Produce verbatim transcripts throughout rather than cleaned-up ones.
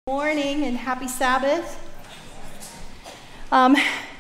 Morning and happy Sabbath. Um,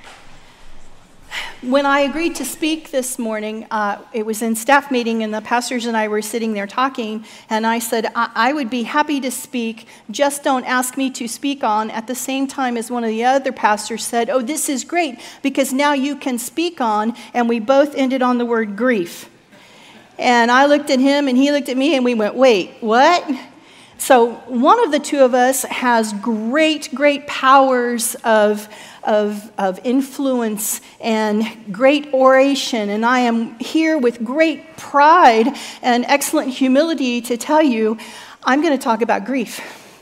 when I agreed to speak this morning, uh, it was in staff meeting and the pastors and I were sitting there talking, and I said, I-, I would be happy to speak, just don't ask me to speak on, at the same time as one of the other pastors said, oh, this is great, because now you can speak on, and we both ended on the word grief. And I looked at him and he looked at me and we went, wait, what? So one of the two of us has great, great powers of, of, of influence and great oration, and I am here with great pride and excellent humility to tell you I'm going to talk about grief.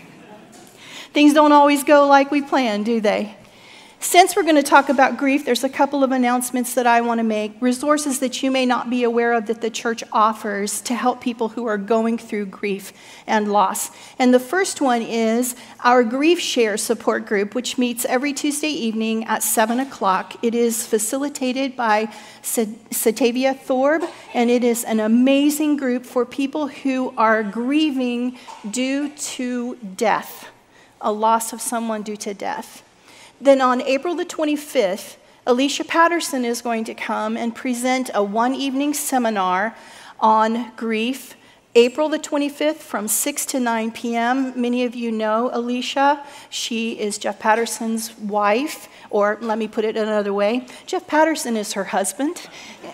Things don't always go like we plan, do they? Since we're going to talk about grief, there's a couple of announcements that I want to make, resources that you may not be aware of that the church offers to help people who are going through grief and loss. And the first one is our Grief Share support group, which meets every Tuesday evening at seven o'clock. It is facilitated by Satavia Thorpe, and it is an amazing group for people who are grieving due to death, a loss of someone due to death. Then on April the twenty-fifth, Alicia Patterson is going to come and present a one-evening seminar on grief. April the twenty-fifth from six to nine p.m. Many of you know Alicia. She is Jeff Patterson's wife, or let me put it another way. Jeff Patterson is her husband.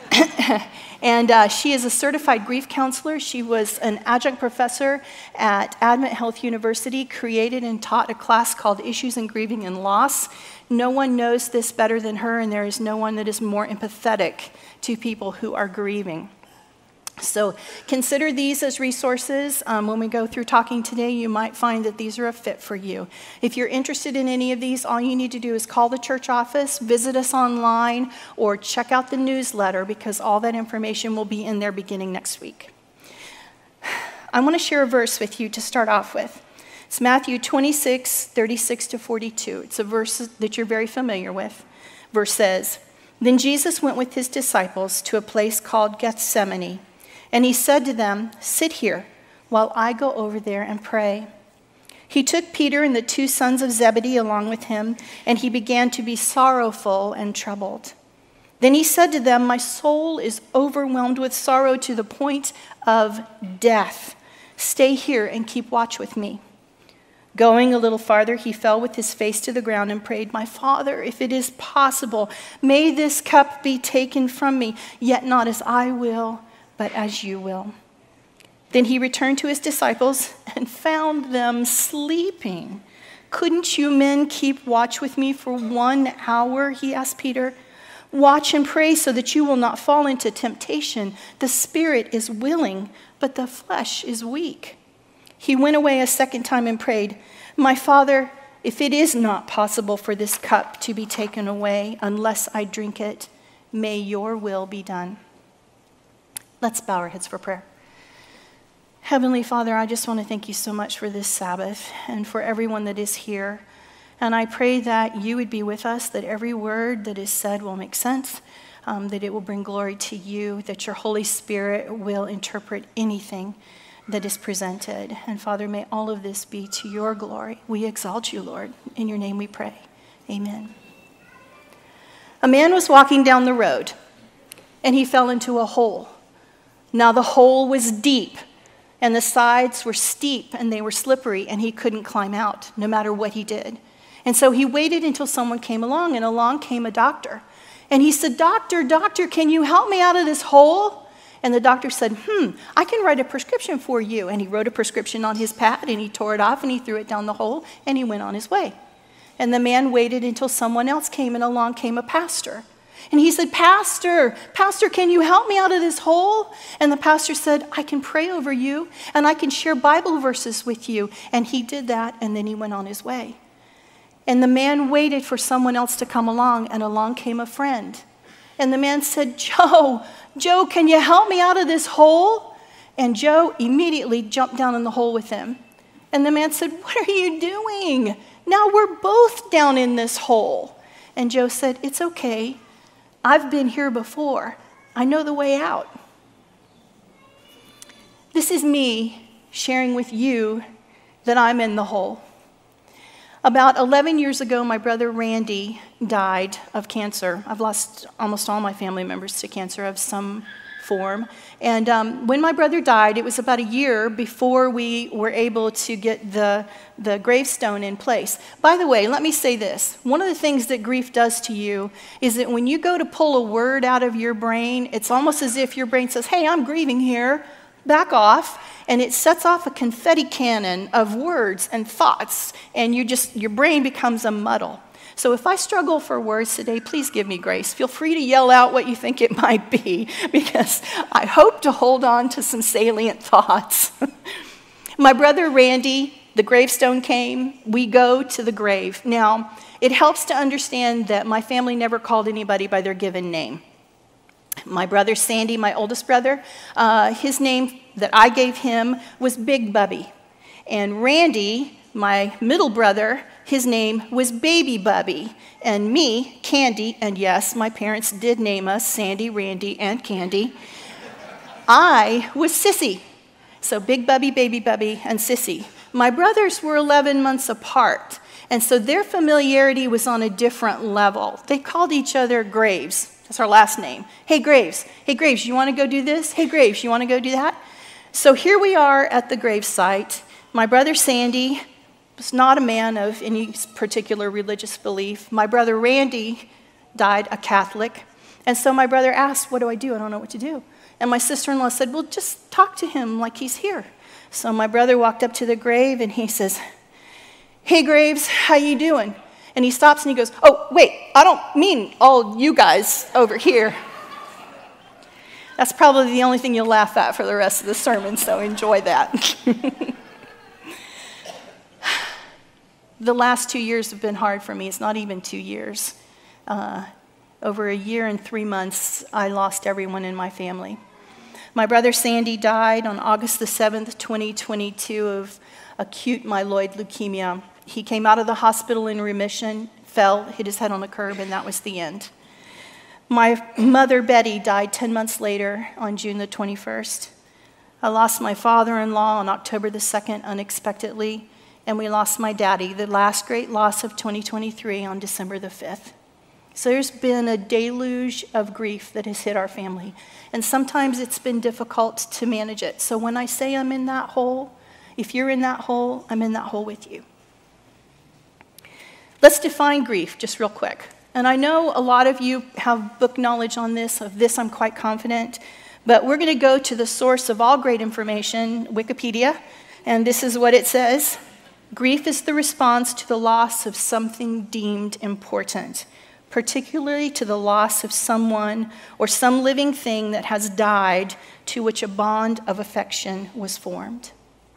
And uh, she is a certified grief counselor. She was an adjunct professor at Advent Health University, created and taught a class called Issues in Grieving and Loss. No one knows this better than her, and there is no one that is more empathetic to people who are grieving. So consider these as resources. Um, when we go through talking today, you might find that these are a fit for you. If you're interested in any of these, all you need to do is call the church office, visit us online, or check out the newsletter, because all that information will be in there beginning next week. I want to share a verse with you to start off with. It's Matthew twenty-six, thirty-six to forty-two. It's a verse that you're very familiar with. Verse says, "Then Jesus went with his disciples to a place called Gethsemane. And he said to them, 'Sit here while I go over there and pray.' He took Peter and the two sons of Zebedee along with him, and he began to be sorrowful and troubled. Then he said to them, 'My soul is overwhelmed with sorrow to the point of death. Stay here and keep watch with me.' Going a little farther, he fell with his face to the ground and prayed, 'My Father, if it is possible, may this cup be taken from me, yet not as I will, but as you will.' Then he returned to his disciples and found them sleeping. 'Couldn't you men keep watch with me for one hour?' he asked Peter. 'Watch and pray so that you will not fall into temptation. The spirit is willing, but the flesh is weak.' He went away a second time and prayed, 'My Father, if it is not possible for this cup to be taken away unless I drink it, may your will be done.'" Let's bow our heads for prayer. Heavenly Father, I just want to thank you so much for this Sabbath and for everyone that is here. And I pray that you would be with us, that every word that is said will make sense, um, that it will bring glory to you, that your Holy Spirit will interpret anything that is presented. And Father, may all of this be to your glory. We exalt you, Lord. In your name we pray. Amen. A man was walking down the road, and he fell into a hole. Now the hole was deep, and the sides were steep, and they were slippery, and he couldn't climb out, no matter what he did. And so he waited until someone came along, and along came a doctor. And he said, "Doctor, doctor, can you help me out of this hole?" And the doctor said, hmm, "I can write a prescription for you." And he wrote a prescription on his pad, and he tore it off, and he threw it down the hole, and he went on his way. And the man waited until someone else came, and along came a pastor. And he said, Pastor, Pastor, can you help me out of this hole?" And the pastor said, "I can pray over you, and I can share Bible verses with you." And he did that, and then he went on his way. And the man waited for someone else to come along, and along came a friend. And the man said, Joe, Joe, can you help me out of this hole?" And Joe immediately jumped down in the hole with him. And the man said, "What are you doing? Now we're both down in this hole." And Joe said, "It's okay. I've been here before. I know the way out." This is me sharing with you that I'm in the hole. About eleven years ago, my brother Randy died of cancer. I've lost almost all my family members to cancer of some form. And um, when my brother died, it was about a year before we were able to get the, the gravestone in place. By the way, let me say this. One of the things that grief does to you is that when you go to pull a word out of your brain, it's almost as if your brain says, hey, I'm grieving here, back off. And it sets off a confetti cannon of words and thoughts, and you just your brain becomes a muddle. So if I struggle for words today, please give me grace. Feel free to yell out what you think it might be, because I hope to hold on to some salient thoughts. My brother Randy, the gravestone came. We go to the grave. Now, it helps to understand that my family never called anybody by their given name. My brother Sandy, my oldest brother, uh, his name that I gave him was Big Bubby. And Randy, my middle brother, his name was Baby Bubby. And me, Candy, and yes, my parents did name us Sandy, Randy, and Candy. I was Sissy. So Big Bubby, Baby Bubby, and Sissy. My brothers were eleven months apart, and so their familiarity was on a different level. They called each other Graves. That's our last name. Hey, Graves. Hey, Graves, you want to go do this? Hey, Graves, you want to go do that? So here we are at the grave site. My brother Sandy was not a man of any particular religious belief. My brother Randy died a Catholic. And so my brother asked, what do I do? I don't know what to do. And my sister-in-law said, well, just talk to him like he's here. So my brother walked up to the grave and he says, hey, Graves, how you doing? And he stops and he goes, oh, wait, I don't mean all you guys over here. That's probably the only thing you'll laugh at for the rest of the sermon, so enjoy that. The last two years have been hard for me. It's not even two years. Uh, over a year and three months, I lost everyone in my family. My brother Sandy died on August the seventh, twenty twenty-two of acute myeloid leukemia. He came out of the hospital in remission, fell, hit his head on the curb, and that was the end. My mother, Betty, died ten months later on June the twenty-first. I lost my father-in-law on October the second unexpectedly, and we lost my daddy, the last great loss of twenty twenty-three, on December the fifth. So there's been a deluge of grief that has hit our family, and sometimes it's been difficult to manage it. So when I say I'm in that hole, if you're in that hole, I'm in that hole with you. Let's define grief just real quick. And I know a lot of you have book knowledge on this. Of this, I'm quite confident. But we're going to go to the source of all great information, Wikipedia. And this is what it says. Grief is the response to the loss of something deemed important, particularly to the loss of someone or some living thing that has died to which a bond of affection was formed.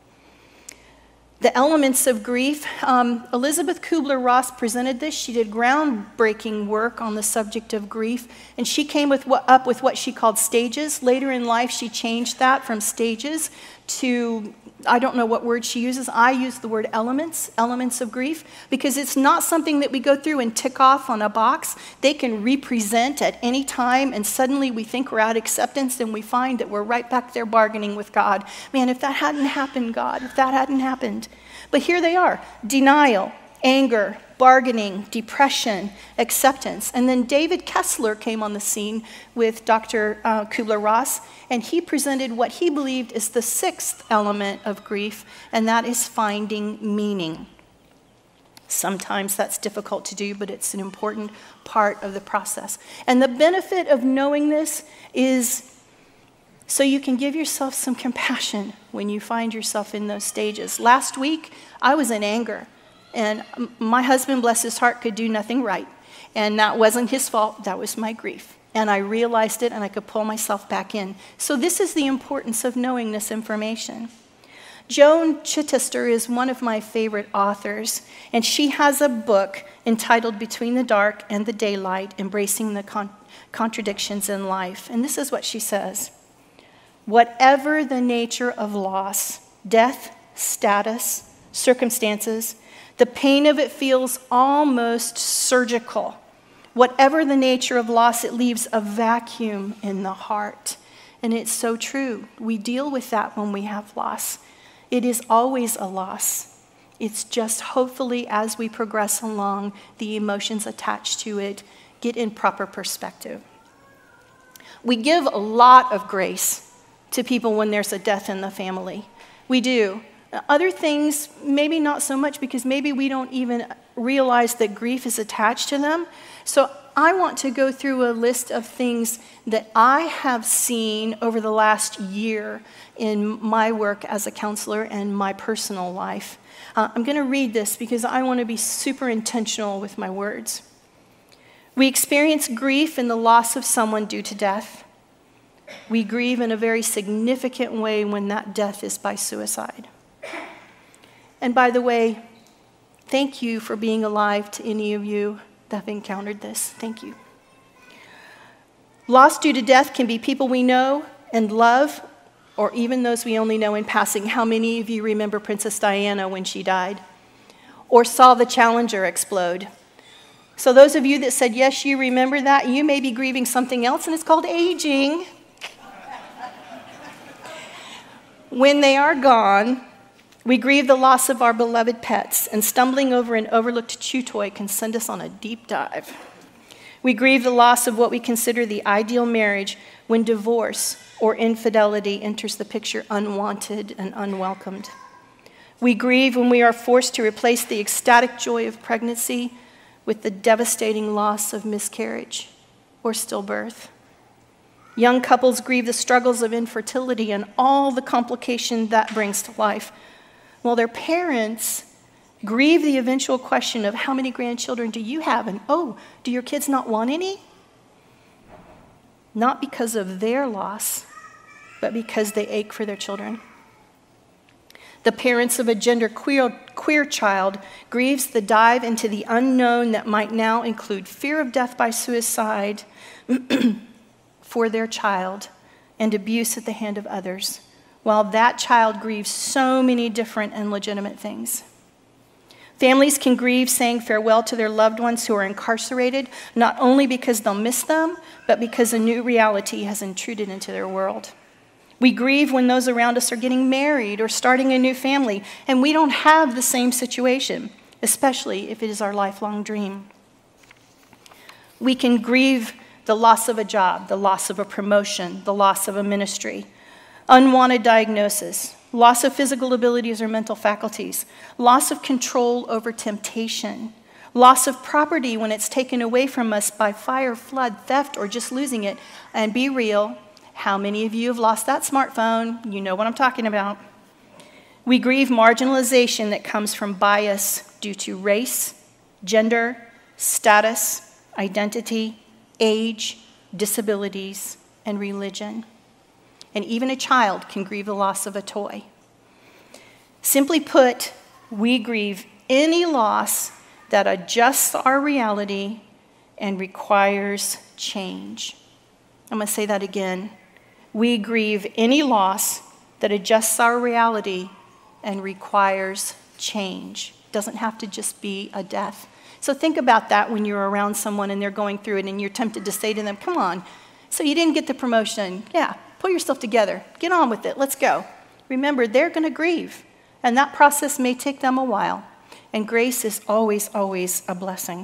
The elements of grief. Um, Elizabeth Kubler-Ross presented this. She did groundbreaking work on the subject of grief, and she came with what, up with what she called stages. Later in life, she changed that from stages to, I don't know what word she uses. I use the word elements, elements of grief, because it's not something that we go through and tick off on a box. They can represent at any time, and suddenly we think we're at acceptance, and we find that we're right back there bargaining with God. Man, if that hadn't happened, God, if that hadn't happened. But here they are: denial, anger, bargaining, depression, acceptance. And then David Kessler came on the scene with Doctor Uh, Kubler-Ross, and he presented what he believed is the sixth element of grief, and that is finding meaning. Sometimes that's difficult to do, but it's an important part of the process. And the benefit of knowing this is so you can give yourself some compassion when you find yourself in those stages. Last week, I was in anger. And my husband, bless his heart, could do nothing right. And that wasn't his fault. That was my grief. And I realized it, and I could pull myself back in. So this is the importance of knowing this information. Joan Chittister is one of my favorite authors, and she has a book entitled Between the Dark and the Daylight, Embracing the Con- Contradictions in Life. And this is what she says. Whatever the nature of loss, death, status, circumstances, the pain of it feels almost surgical. Whatever the nature of loss, it leaves a vacuum in the heart. And it's so true. We deal with that when we have loss. It is always a loss. It's just hopefully as we progress along, the emotions attached to it get in proper perspective. We give a lot of grace to people when there's a death in the family. We do. Other things, maybe not so much, because maybe we don't even realize that grief is attached to them. So I want to go through a list of things that I have seen over the last year in my work as a counselor and my personal life. Uh, I'm going to read this because I want to be super intentional with my words. We experience grief in the loss of someone due to death. We grieve in a very significant way when that death is by suicide. And by the way, thank you for being alive to any of you that have encountered this. Thank you. Loss due to death can be people we know and love, or even those we only know in passing. How many of you remember Princess Diana when she died? Or saw the Challenger explode? So those of you that said, yes, you remember that, you may be grieving something else, and it's called aging. When they are gone, we grieve the loss of our beloved pets, and stumbling over an overlooked chew toy can send us on a deep dive. We grieve the loss of what we consider the ideal marriage when divorce or infidelity enters the picture unwanted and unwelcomed. We grieve when we are forced to replace the ecstatic joy of pregnancy with the devastating loss of miscarriage or stillbirth. Young couples grieve the struggles of infertility and all the complication that brings to life, while their parents grieve the eventual question of how many grandchildren do you have? And oh, do your kids not want any? Not because of their loss, but because they ache for their children. The parents of a gender queer, queer child grieves the dive into the unknown that might now include fear of death by suicide for their child and abuse at the hand of others, while that child grieves so many different and legitimate things. Families can grieve saying farewell to their loved ones who are incarcerated, not only because they'll miss them, but because a new reality has intruded into their world. We grieve when those around us are getting married or starting a new family, and we don't have the same situation, especially if it is our lifelong dream. We can grieve the loss of a job, the loss of a promotion, the loss of a ministry, unwanted diagnosis, loss of physical abilities or mental faculties, loss of control over temptation, loss of property when it's taken away from us by fire, flood, theft, or just losing it. And be real, how many of you have lost that smartphone? You know what I'm talking about. We grieve marginalization that comes from bias due to race, gender, status, identity, age, disabilities, and religion. And even a child can grieve the loss of a toy. Simply put, we grieve any loss that adjusts our reality and requires change. I'm going to say that again. We grieve any loss that adjusts our reality and requires change. It doesn't have to just be a death. So think about that when you're around someone and they're going through it and you're tempted to say to them, come on, so you didn't get the promotion. Yeah, pull yourself together. Get on with it. Let's go. Remember, they're going to grieve, and that process may take them a while. And grace is always, always a blessing.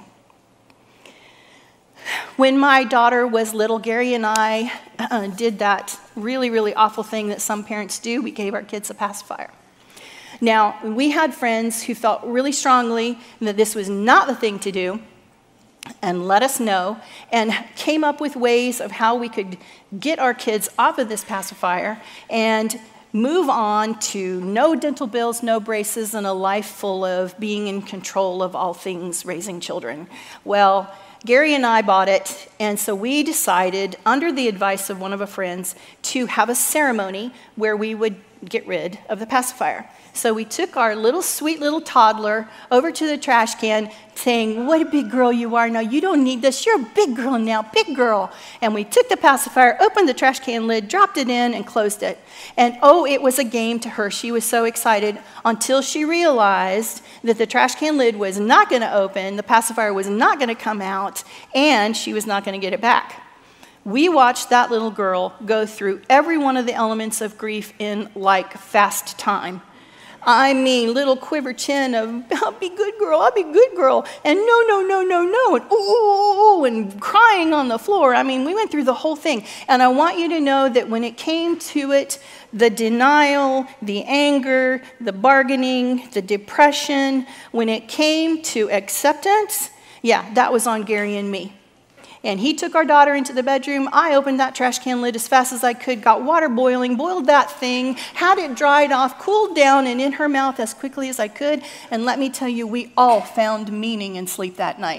When my daughter was little, Gary and I uh, did that really, really awful thing that some parents do. We gave our kids a pacifier. Now, we had friends who felt really strongly that this was not the thing to do and let us know and came up with ways of how we could get our kids off of this pacifier and move on to no dental bills, no braces, and a life full of being in control of all things raising children. Well, Gary and I bought it, and so we decided, under the advice of one of our friends, to have a ceremony where we would get rid of the pacifier. So we took our little sweet little toddler over to the trash can saying, what a big girl you are now. You don't need this. You're a big girl now, big girl. And we took the pacifier, opened the trash can lid, dropped it in, and closed it. And oh, it was a game to her. She was so excited until she realized that the trash can lid was not going to open, the pacifier was not going to come out, and she was not going to get it back. We watched that little girl go through every one of the elements of grief in like fast time. I mean, little quiver chin of, I'll be good girl, I'll be good girl, and no, no, no, no, no, and ooh, ooh, ooh, and crying on the floor. I mean, we went through the whole thing. And I want you to know that when it came to it, the denial, the anger, the bargaining, the depression, when it came to acceptance, yeah, that was on Gary and me. And he took our daughter into the bedroom. I opened that trash can lid as fast as I could, got water boiling, boiled that thing, had it dried off, cooled down, and in her mouth as quickly as I could. And let me tell you, we all found meaning in sleep that night.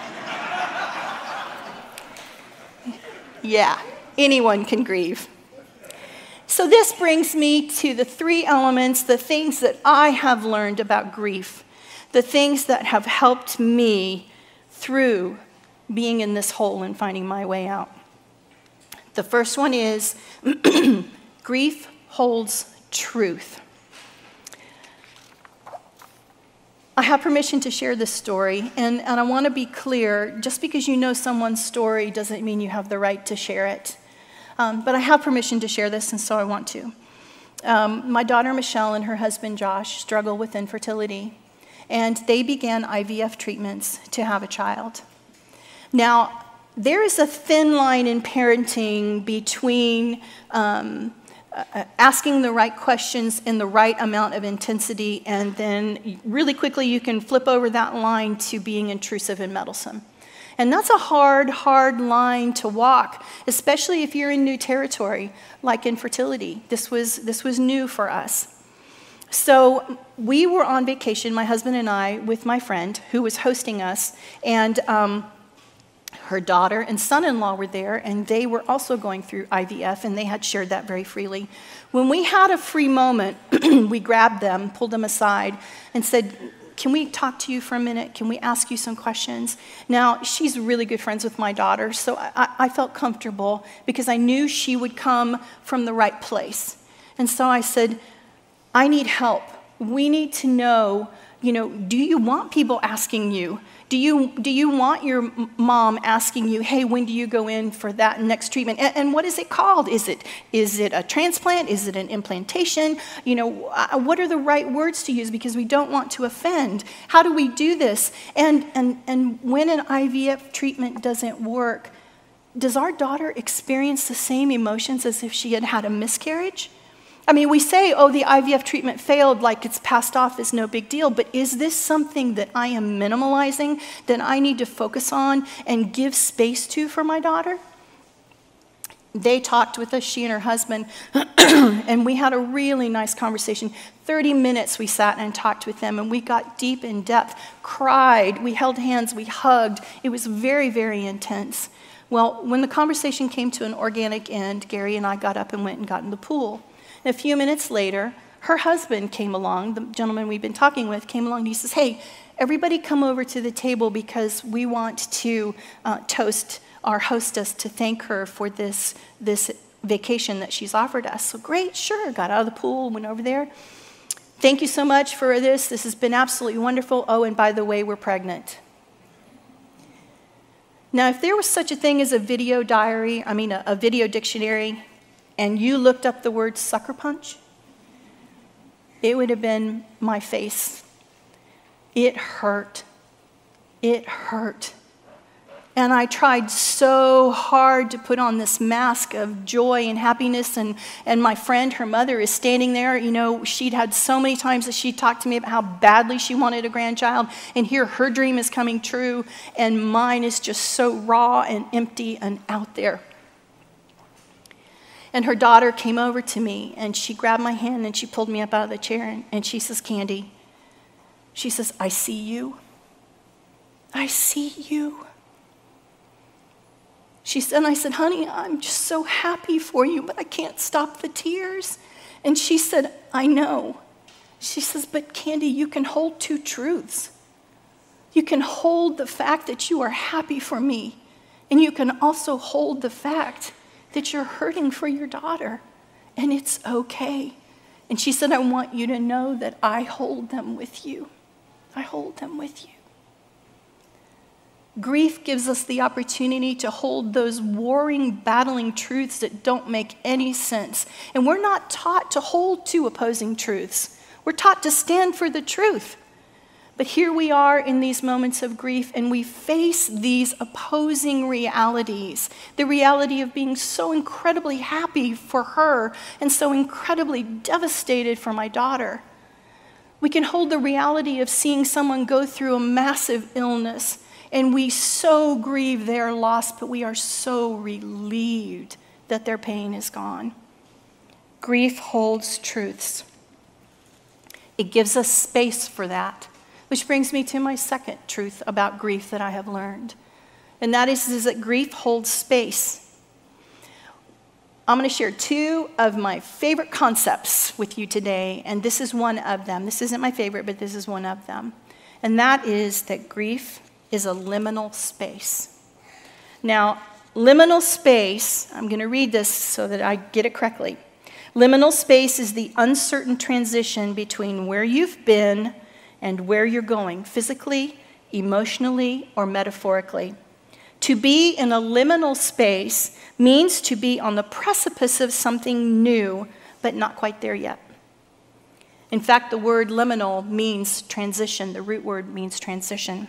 Yeah, anyone can grieve. So this brings me to the three elements, the things that I have learned about grief, the things that have helped me through being in this hole and finding my way out. The first one is grief holds truth. I have permission to share this story, and, and I want to be clear, just because you know someone's story doesn't mean you have the right to share it. Um, but I have permission to share this, and so I want to. Um, my daughter Michelle and her husband Josh struggle with infertility, and they began I V F treatments to have a child. Now, there is a thin line in parenting between um, uh, asking the right questions in the right amount of intensity, and then really quickly you can flip over that line to being intrusive and meddlesome. And that's a hard, hard line to walk, especially if you're in new territory, like infertility. This was, this was new for us. So we were on vacation, my husband and I, with my friend who was hosting us, and um, her daughter and son-in-law were there, and they were also going through I V F, and they had shared that very freely. When we had a free moment, we grabbed them, pulled them aside, and said, can we talk to you for a minute? Can we ask you some questions? Now, she's really good friends with my daughter, so I, I felt comfortable because I knew she would come from the right place. And so I said, I need help. We need to know, you know, do you want people asking you? Do you, do you want your mom asking you, hey, when do you go in for that next treatment? And, and what is it called? Is it, is it a transplant? Is it an implantation? You know, what are the right words to use? Because we don't want to offend. How do we do this? And, and, and when an I V F treatment doesn't work, does our daughter experience the same emotions as if she had had a miscarriage? I mean, we say, oh, the I V F treatment failed, like it's passed off is no big deal, but is this something that I am minimalizing, that I need to focus on and give space to for my daughter? They talked with us, she and her husband, and we had a really nice conversation. thirty minutes we sat and talked with them, and we got deep in depth, cried, we held hands, we hugged. It was very, very intense. Well, when the conversation came to an organic end, Gary and I got up and went and got in the pool. A few minutes later, her husband came along, the gentleman we've been talking with came along, and he says, hey, everybody come over to the table because we want to uh, toast our hostess to thank her for this, this vacation that she's offered us. So great, sure, got out of the pool, went over there. Thank you so much for this. This has been absolutely wonderful. Oh, and by the way, we're pregnant. Now, if there was such a thing as a video diary, I mean a, a video dictionary, and you looked up the word sucker punch, it would have been my face. It hurt. It hurt. And I tried so hard to put on this mask of joy and happiness, and, and my friend, her mother, is standing there. You know, she'd had so many times that she talked to me about how badly she wanted a grandchild, and here her dream is coming true, and mine is just so raw and empty and out there. And her daughter came over to me, and she grabbed my hand, and she pulled me up out of the chair, and, and she says, Candy, she says, I see you. I see you. She said, and I said, honey, I'm just so happy for you, but I can't stop the tears. And she said, I know. She says, but Candy, you can hold two truths. You can hold the fact that you are happy for me, and you can also hold the fact that you're hurting for your daughter, and it's okay. And she said, I want you to know that I hold them with you. I hold them with you. Grief gives us the opportunity to hold those warring, battling truths that don't make any sense. And we're not taught to hold two opposing truths. We're taught to stand for the truth. But here we are in these moments of grief, and we face these opposing realities. The reality of being so incredibly happy for her and so incredibly devastated for my daughter. We can hold the reality of seeing someone go through a massive illness, and we so grieve their loss, but we are so relieved that their pain is gone. Grief holds truths. It gives us space for that. Which brings me to my second truth about grief that I have learned. And that is, is that grief holds space. I'm going to share two of my favorite concepts with you today, and this is one of them. This isn't my favorite, but this is one of them. And that is that grief is a liminal space. Now, liminal space, I'm going to read this so that I get it correctly. Liminal space is the uncertain transition between where you've been and where you're going, physically, emotionally, or metaphorically. To be in a liminal space means to be on the precipice of something new, but not quite there yet. In fact, the word liminal means transition. The root word means transition.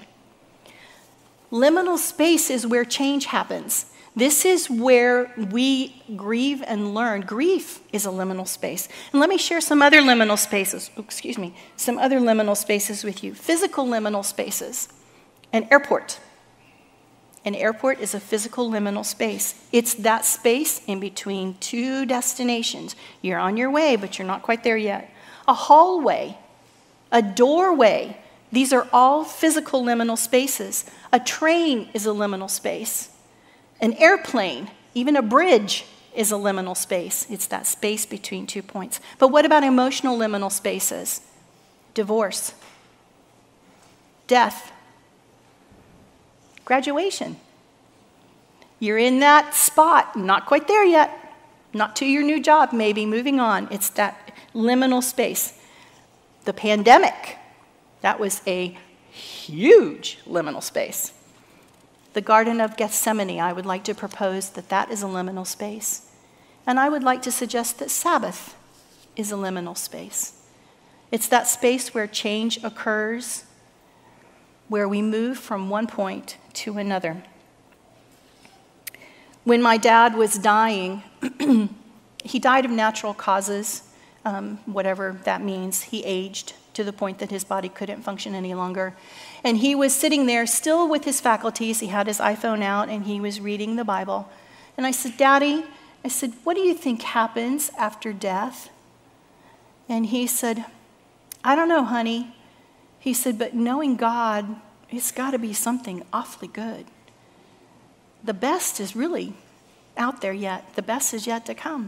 Liminal space is where change happens. This is where we grieve and learn. Grief is a liminal space. And let me share some other liminal spaces, excuse me, some other liminal spaces with you. Physical liminal spaces. An airport. An airport is a physical liminal space. It's that space in between two destinations. You're on your way, but you're not quite there yet. A hallway, a doorway. These are all physical liminal spaces. A train is a liminal space. An airplane, even a bridge, is a liminal space. It's that space between two points. But what about emotional liminal spaces? Divorce, death, graduation. You're in that spot, not quite there yet, not to your new job, maybe moving on. It's that liminal space. The pandemic, that was a huge liminal space. The Garden of Gethsemane, I would like to propose that that is a liminal space. And I would like to suggest that Sabbath is a liminal space. It's that space where change occurs, where we move from one point to another. When my dad was dying, he died of natural causes, um, whatever that means. He aged to the point that his body couldn't function any longer. And he was sitting there still with his faculties. He had his iPhone out and he was reading the Bible. And I said, Daddy, I said, what do you think happens after death? And he said, I don't know, honey. He said, but knowing God, it's got to be something awfully good. The best is really out there yet. The best is yet to come.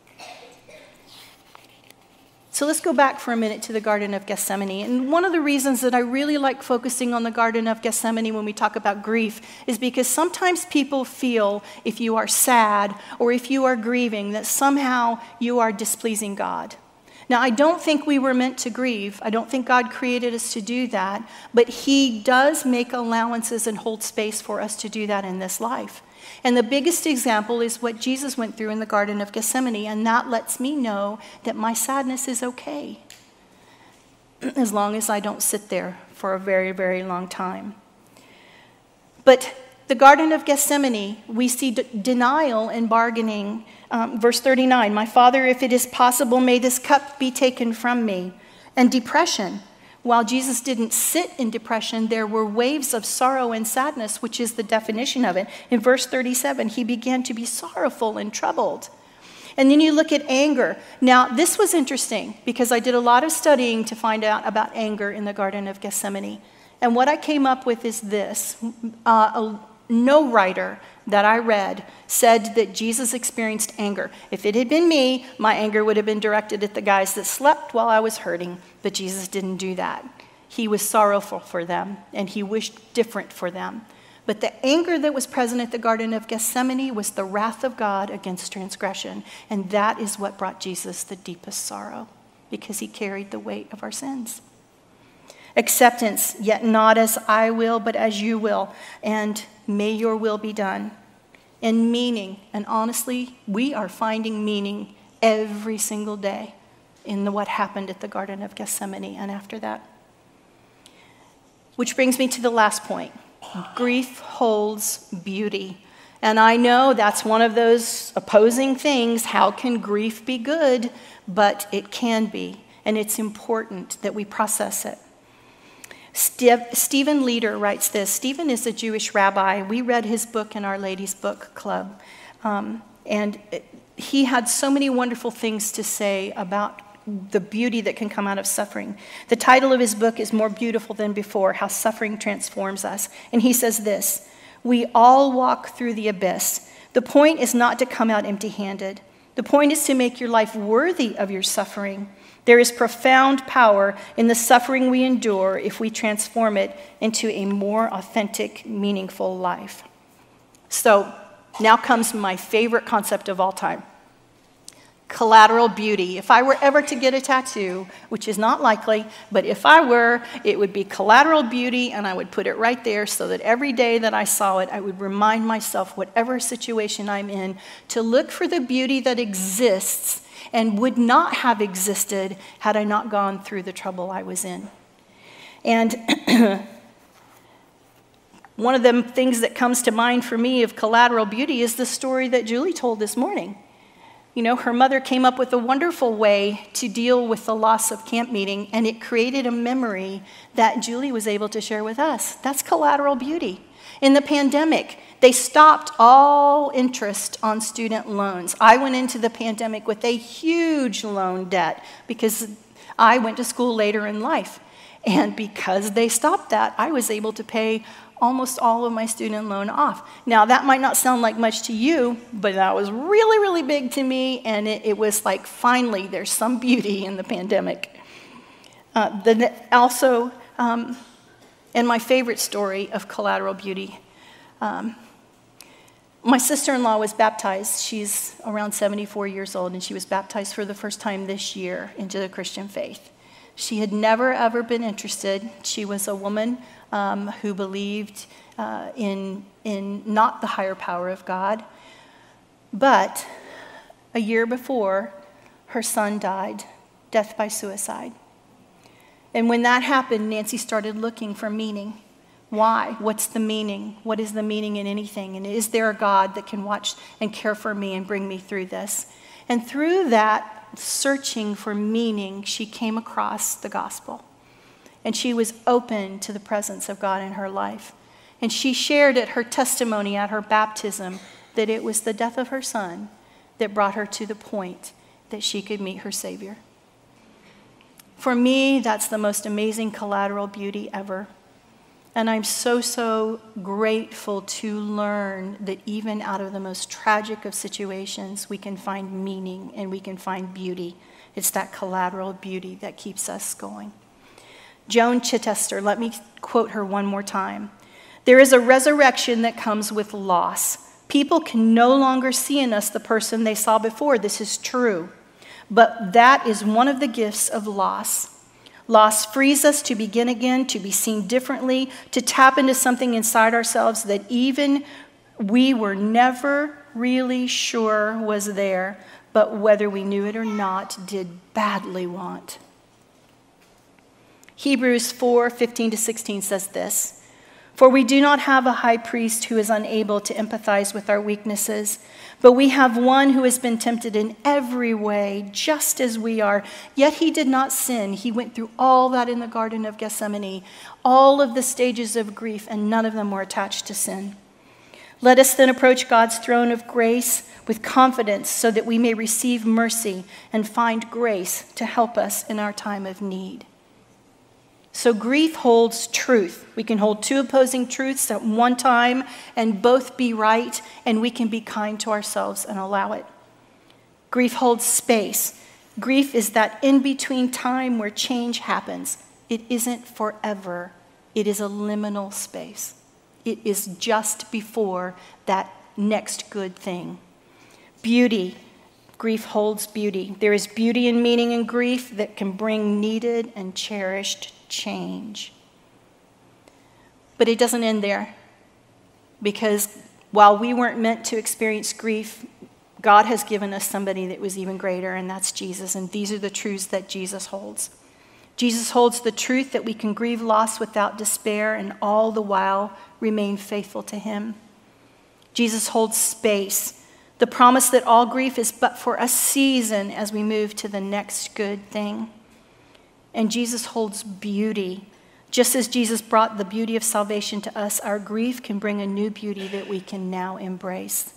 So let's go back for a minute to the Garden of Gethsemane. And one of the reasons that I really like focusing on the Garden of Gethsemane when we talk about grief is because sometimes people feel if you are sad or if you are grieving that somehow you are displeasing God. Now, I don't think we were meant to grieve. I don't think God created us to do that. But he does make allowances and hold space for us to do that in this life. And the biggest example is what Jesus went through in the Garden of Gethsemane, and that lets me know that my sadness is okay, as long as I don't sit there for a very, very long time. But the Garden of Gethsemane, we see d- denial and bargaining. Um, verse thirty-nine, my Father, if it is possible, may this cup be taken from me. And depression. While Jesus didn't sit in depression, there were waves of sorrow and sadness, which is the definition of it. In verse thirty-seven, he began to be sorrowful and troubled. And then you look at anger. Now, this was interesting because I did a lot of studying to find out about anger in the Garden of Gethsemane. And what I came up with is this. Uh, a, no writer that I read said that Jesus experienced anger. If it had been me, my anger would have been directed at the guys that slept while I was hurting, but Jesus didn't do that. He was sorrowful for them, and he wished different for them. But the anger that was present at the Garden of Gethsemane was the wrath of God against transgression, and that is what brought Jesus the deepest sorrow, because he carried the weight of our sins. Acceptance, yet not as I will, but as you will, and may your will be done. And meaning, and honestly, we are finding meaning every single day in the, what happened at the Garden of Gethsemane and after that. Which brings me to the last point. Grief holds beauty. And I know that's one of those opposing things. How can grief be good? But it can be. And it's important that we process it. Stephen Leader writes this. Stephen is a Jewish rabbi. We read his book in Our Lady's Book Club. Um, and he had so many wonderful things to say about the beauty that can come out of suffering. The title of his book is More Beautiful Than Before, How Suffering Transforms Us. And he says this, we all walk through the abyss. The point is not to come out empty-handed. The point is to make your life worthy of your suffering. There is profound power in the suffering we endure if we transform it into a more authentic, meaningful life. So now comes my favorite concept of all time. Collateral beauty. If I were ever to get a tattoo, which is not likely, but if I were, it would be collateral beauty, and I would put it right there so that every day that I saw it, I would remind myself, whatever situation I'm in, to look for the beauty that exists and would not have existed had I not gone through the trouble I was in. And one of the things that comes to mind for me of collateral beauty is the story that Julie told this morning. You know, her mother came up with a wonderful way to deal with the loss of camp meeting, and it created a memory that Julie was able to share with us. That's collateral beauty. In the pandemic, they stopped all interest on student loans. I went into the pandemic with a huge loan debt because I went to school later in life. And because they stopped that, I was able to pay almost all of my student loan off. Now, that might not sound like much to you, but that was really, really big to me, and it, it was like, finally, there's some beauty in the pandemic. Uh, the, also, um, and my favorite story of collateral beauty, um, my sister-in-law was baptized. She's around seventy-four years old, and she was baptized for the first time this year into the Christian faith. She had never, ever been interested. She was a woman um, who believed uh, in, in not the higher power of God. But a year before, her son died, death by suicide. And when that happened, Nancy started looking for meaning. Why? What's the meaning? What is the meaning in anything? And is there a God that can watch and care for me and bring me through this? And through that searching for meaning, she came across the gospel. And she was open to the presence of God in her life. And she shared at her testimony at her baptism that it was the death of her son that brought her to the point that she could meet her Savior. For me, that's the most amazing collateral beauty ever. And I'm so, so grateful to learn that even out of the most tragic of situations, we can find meaning and we can find beauty. It's that collateral beauty that keeps us going. Joan Chittister, let me quote her one more time. There is a resurrection that comes with loss. People can no longer see in us the person they saw before. This is true. But that is one of the gifts of loss. Loss frees us to begin again, to be seen differently, to tap into something inside ourselves that even we were never really sure was there, but whether we knew it or not, did badly want. Hebrews four, fifteen to sixteen says this, "For we do not have a high priest who is unable to empathize with our weaknesses, but we have one who has been tempted in every way, just as we are. Yet he did not sin." He went through all that in the Garden of Gethsemane, all of the stages of grief, and none of them were attached to sin. "Let us then approach God's throne of grace with confidence so that we may receive mercy and find grace to help us in our time of need." So grief holds truth. We can hold two opposing truths at one time and both be right, and we can be kind to ourselves and allow it. Grief holds space. Grief is that in-between time where change happens. It isn't forever. It is a liminal space. It is just before that next good thing. Beauty. Grief holds beauty. There is beauty and meaning in grief that can bring needed and cherished change. But it doesn't end there, because while we weren't meant to experience grief God has given us somebody that was even greater, and that's Jesus. And these are the truths that Jesus holds. Jesus holds the truth that we can grieve loss without despair and all the while remain faithful to him. Jesus holds space, the promise that all grief is but for a season as we move to the next good thing. And Jesus holds beauty. Just as Jesus brought the beauty of salvation to us, our grief can bring a new beauty that we can now embrace.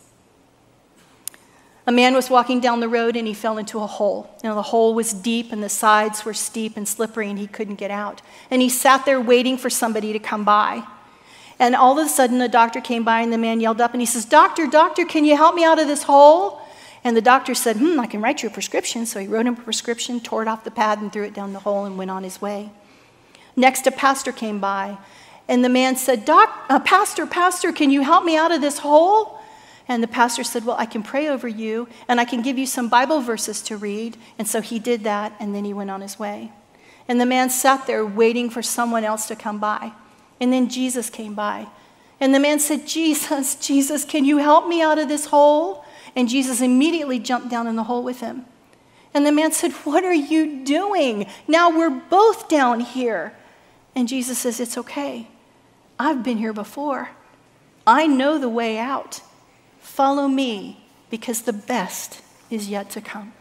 A man was walking down the road and he fell into a hole. You know, the hole was deep and the sides were steep and slippery and he couldn't get out. And he sat there waiting for somebody to come by. And all of a sudden a doctor came by and the man yelled up and he says, "Doctor, doctor, can you help me out of this hole?" And the doctor said, hmm, I can write you a prescription. So he wrote him a prescription, tore it off the pad and threw it down the hole and went on his way. Next, a pastor came by and the man said, Doc, uh, Pastor, Pastor, can you help me out of this hole? And the pastor said, well, I can pray over you and I can give you some Bible verses to read. And so he did that and then he went on his way. And the man sat there waiting for someone else to come by. And then Jesus came by. And the man said, Jesus, Jesus, can you help me out of this hole? And Jesus immediately jumped down in the hole with him. And the man said, what are you doing? Now we're both down here. And Jesus says, it's okay. I've been here before. I know the way out. Follow me, because the best is yet to come.